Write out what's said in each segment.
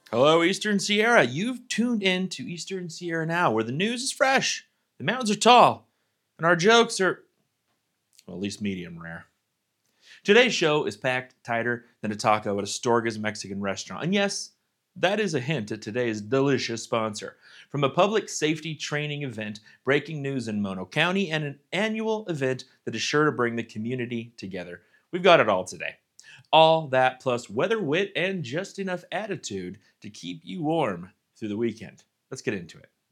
Hello, Eastern Sierra. You've tuned in to Eastern Sierra Now, where the news is fresh, the mountains are tall, and our jokes are, well, at least medium rare. Today's show is packed tighter than a taco at Astorga's Mexican restaurant. And yes, that is a hint at today's delicious sponsor. From a public safety training event, breaking news in Mono County, and an annual event that is sure to bring the community together, we've got it all today. All that plus weather, wit, and just enough attitude to keep you warm through the weekend. Let's get into it.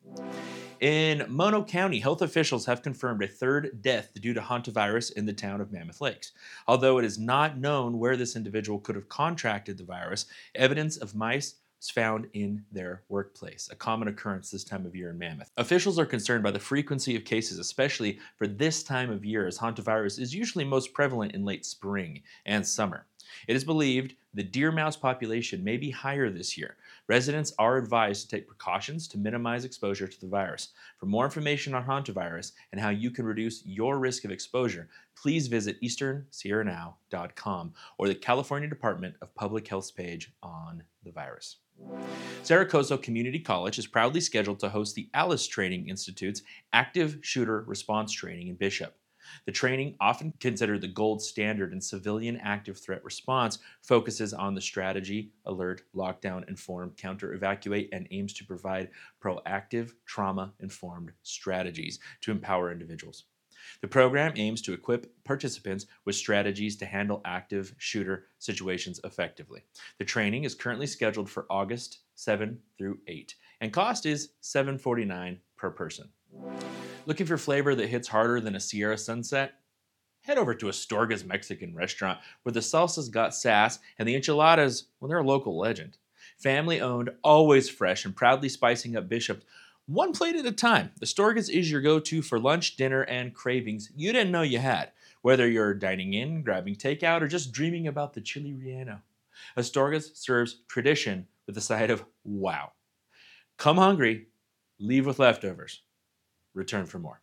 In Mono County, health officials have confirmed a third death due to hantavirus in the town of Mammoth Lakes. Although it is not known where this individual could have contracted the virus, evidence of mice was found in their workplace, a common occurrence this time of year in Mammoth. Officials are concerned by the frequency of cases, especially for this time of year, as hantavirus is usually most prevalent in late spring and summer. It is believed the deer mouse population may be higher this year. Residents are advised to take precautions to minimize exposure to the virus. For more information on hantavirus and how you can reduce your risk of exposure, please visit easternsierranow.com or the California Department of Public Health's page on the virus. Saracoso Community College is proudly scheduled to host the Alice Training Institute's Active Shooter Response Training in Bishop. The training, often considered the gold standard in civilian active threat response, focuses on the strategy, alert, lockdown, inform, counter, evacuate, and aims to provide proactive, trauma-informed strategies to empower individuals. The program aims to equip participants with strategies to handle active shooter situations effectively. The training is currently scheduled for August 7 through 8, and cost is $749 per person. Looking for flavor that hits harder than a Sierra sunset? Head over to Astorga's Mexican restaurant, where the salsa's got sass and the enchiladas, well, they're a local legend. Family owned, always fresh, and proudly spicing up Bishop one plate at a time. Astorga's is your go-to for lunch, dinner, and cravings you didn't know you had, whether you're dining in, grabbing takeout, or just dreaming about the chili relleno. Astorga's serves tradition with a side of wow. Come hungry, leave with leftovers. Return for more.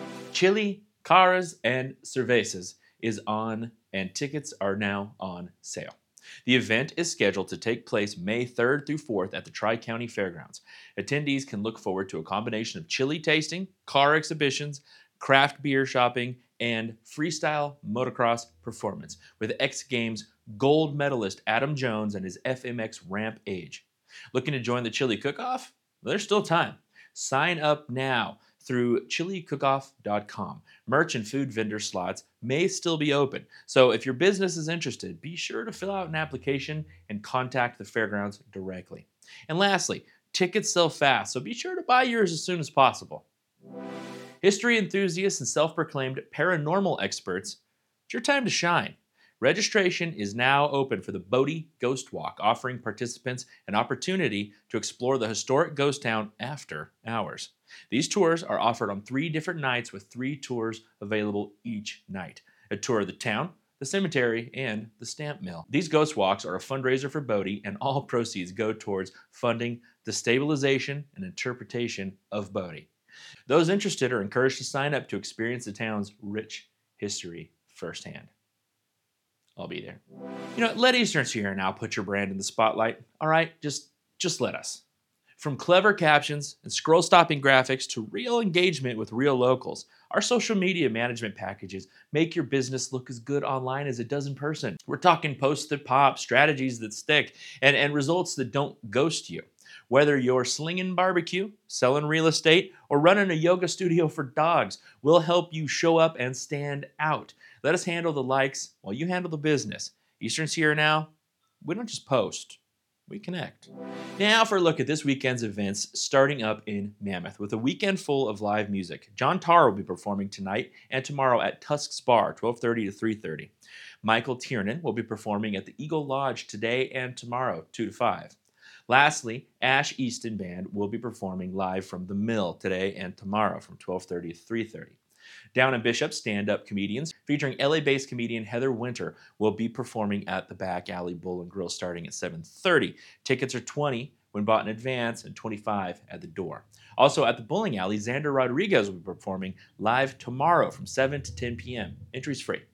Chili, Caras, and Cervezas is on, and tickets are now on sale. The event is scheduled to take place May 3rd through 4th at the Tri-County Fairgrounds. Attendees can look forward to a combination of chili tasting, car exhibitions, craft beer shopping, and freestyle motocross performance with X Games gold medalist Adam Jones and his FMX ramp age. Looking to join the chili cook-off? Well, there's still time. Sign up now through chilicookoff.com. Merch and food vendor slots may still be open, so if your business is interested, be sure to fill out an application and contact the fairgrounds directly. And lastly, tickets sell fast, so be sure to buy yours as soon as possible. History enthusiasts and self-proclaimed paranormal experts, it's your time to shine. Registration is now open for the Bodie Ghost Walk, offering participants an opportunity to explore the historic ghost town after hours. These tours are offered on 3 different nights with 3 tours available each night. A tour of the town, the cemetery, and the stamp mill. These ghost walks are a fundraiser for Bodie, and all proceeds go towards funding the stabilization and interpretation of Bodie. Those interested are encouraged to sign up to experience the town's rich history firsthand. I'll be there. Let Eastern Sierra Now put your brand in the spotlight. All right, just let us. From clever captions and scroll-stopping graphics to real engagement with real locals, our social media management packages make your business look as good online as it does in person. We're talking posts that pop, strategies that stick, and results that don't ghost you. Whether you're slinging barbecue, selling real estate, or running a yoga studio for dogs, we'll help you show up and stand out. Let us handle the likes while you handle the business. Eastern Sierra Now, we don't just post, we connect. Now for a look at this weekend's events starting up in Mammoth with a weekend full of live music. John Tarr will be performing tonight and tomorrow at Tusk's Bar, 12:30 to 3:30. Michael Tiernan will be performing at the Eagle Lodge today and tomorrow, 2 to 5. Lastly, Ash Easton Band will be performing live from the Mill today and tomorrow from 12:30 to 3:30. Down in Bishop, stand-up comedians featuring LA-based comedian Heather Winter will be performing at the Back Alley Bull and Grill starting at 7:30. Tickets are $20 when bought in advance and $25 at the door. Also at the bowling alley, Xander Rodriguez will be performing live tomorrow from 7 to 10 p.m. Entries free.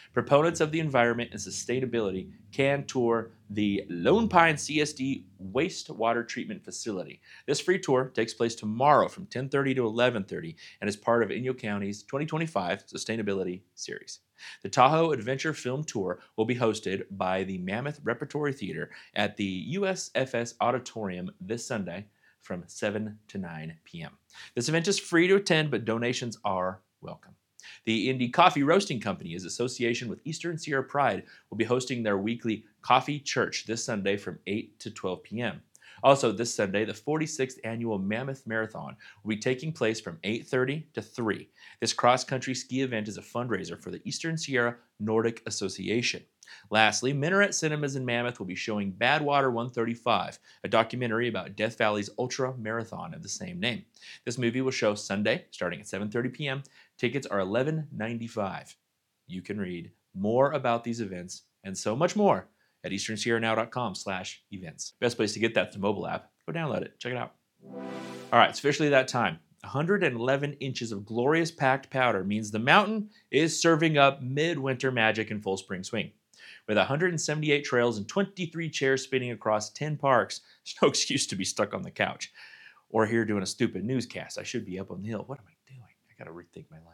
Proponents of the environment and sustainability can tour the Lone Pine CSD wastewater treatment facility. This free tour takes place tomorrow from 10:30 to 11:30 and is part of Inyo County's 2025 Sustainability Series. The Tahoe Adventure Film Tour will be hosted by the Mammoth Repertory Theater at the USFS Auditorium this Sunday from 7 to 9 p.m. This event is free to attend, but donations are welcome. The Indy Coffee Roasting Company, in association with Eastern Sierra Pride, will be hosting their weekly Coffee Church this Sunday from 8 to 12 p.m. Also, this Sunday, the 46th annual Mammoth Marathon will be taking place from 8:30 to 3. This cross-country ski event is a fundraiser for the Eastern Sierra Nordic Association. Lastly, Minaret Cinemas in Mammoth will be showing Badwater 135, a documentary about Death Valley's ultra marathon of the same name. This movie will show Sunday, starting at 7:30 p.m. Tickets are $11.95. You can read more about these events and so much more at easternsierranow.com/events. Best place to get that's the mobile app. Go download it. Check it out. All right, it's officially that time. 111 inches of glorious packed powder means the mountain is serving up midwinter magic in full spring swing. With 178 trails and 23 chairs spinning across 10 parks, there's no excuse to be stuck on the couch or here doing a stupid newscast. I should be up on the hill. What am I doing? I got to rethink my life.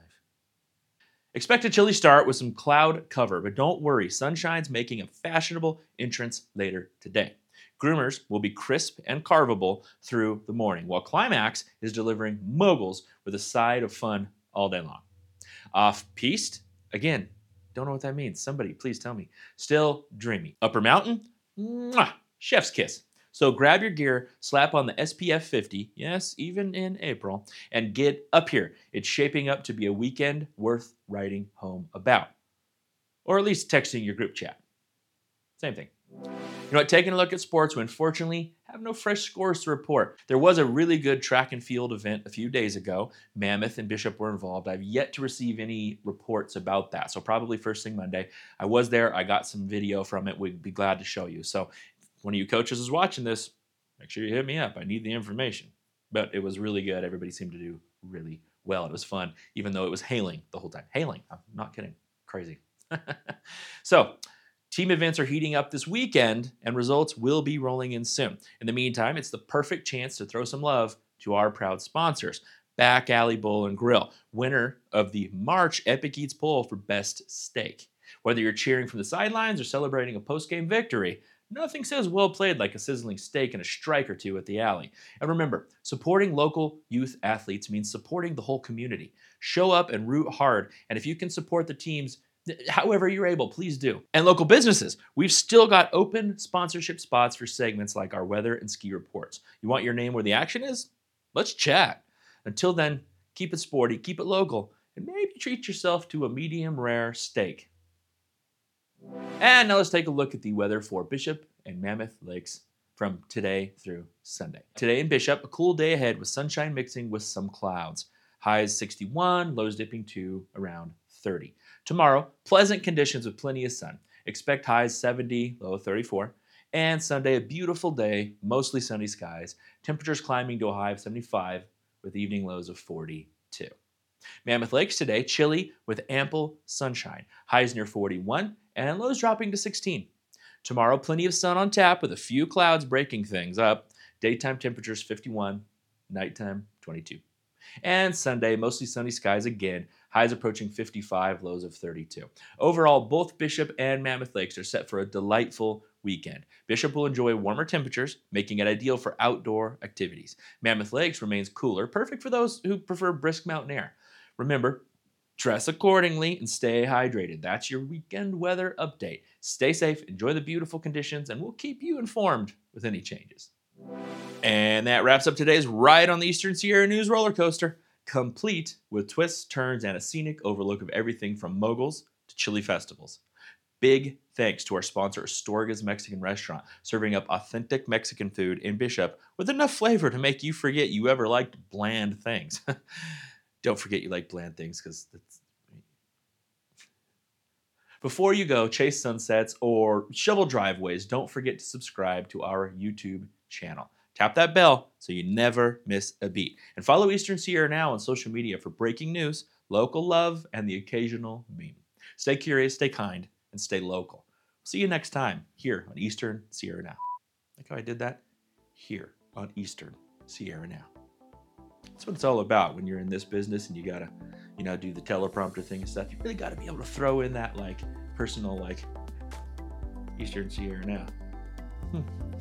Expect a chilly start with some cloud cover, but don't worry, sunshine's making a fashionable entrance later today. Groomers will be crisp and carvable through the morning, while Climax is delivering moguls with a side of fun all day long. Off-piste, again, don't know what that means. Somebody, please tell me. Still dreamy. Upper Mountain, mwah, chef's kiss. So grab your gear, slap on the SPF 50, yes, even in April, and get up here. It's shaping up to be a weekend worth writing home about. Or at least texting your group chat. Same thing. You know what, taking a look at sports, we unfortunately have no fresh scores to report. There was a really good track and field event a few days ago. Mammoth and Bishop were involved. I've yet to receive any reports about that, so probably first thing Monday. I was there. I got some video from it. We'd be glad to show you. So if one of you coaches is watching this, make sure you hit me up. I need the information. But it was really good. Everybody seemed to do really well. It was fun, even though it was hailing the whole time. Hailing. I'm not kidding. Crazy. So, team events are heating up this weekend, and results will be rolling in soon. In the meantime, it's the perfect chance to throw some love to our proud sponsors, Back Alley Bowl and Grill, winner of the March Epic Eats poll for best steak. Whether you're cheering from the sidelines or celebrating a post-game victory, nothing says well played like a sizzling steak and a strike or two at the alley. And remember, supporting local youth athletes means supporting the whole community. Show up and root hard, and if you can support the teams however you're able, please do. And local businesses, we've still got open sponsorship spots for segments like our weather and ski reports. You want your name where the action is? Let's chat. Until then, keep it sporty, keep it local, and maybe treat yourself to a medium rare steak. And now let's take a look at the weather for Bishop and Mammoth Lakes from today through Sunday. Today in Bishop, a cool day ahead with sunshine mixing with some clouds. Highs 61, lows dipping to around 30. Tomorrow, pleasant conditions with plenty of sun. Expect highs 70, low 34. And Sunday, a beautiful day, mostly sunny skies. Temperatures climbing to a high of 75 with evening lows of 42. Mammoth Lakes today, chilly with ample sunshine. Highs near 41 and lows dropping to 16. Tomorrow, plenty of sun on tap with a few clouds breaking things up. Daytime temperatures 51, nighttime 22. And Sunday, mostly sunny skies again, highs approaching 55, lows of 32. Overall, both Bishop and Mammoth Lakes are set for a delightful weekend. Bishop will enjoy warmer temperatures, making it ideal for outdoor activities. Mammoth Lakes remains cooler, perfect for those who prefer brisk mountain air. Remember, dress accordingly and stay hydrated. That's your weekend weather update. Stay safe, enjoy the beautiful conditions, and we'll keep you informed with any changes. And that wraps up today's ride on the Eastern Sierra News roller coaster, complete with twists, turns, and a scenic overlook of everything from moguls to chili festivals. Big thanks to our sponsor, Astorga's Mexican Restaurant, serving up authentic Mexican food in Bishop with enough flavor to make you forget you ever liked bland things. Don't forget you like bland things, because that's... Before you go chase sunsets or shovel driveways, don't forget to subscribe to our YouTube channel. Tap that bell so you never miss a beat. And follow Eastern Sierra Now on social media for breaking news, local love, and the occasional meme. Stay curious, stay kind, and stay local. See you next time here on Eastern Sierra Now. Like how I did that? Here on Eastern Sierra Now. That's what it's all about when you're in this business and you gotta, do the teleprompter thing and stuff. You really gotta be able to throw in that personal Eastern Sierra Now.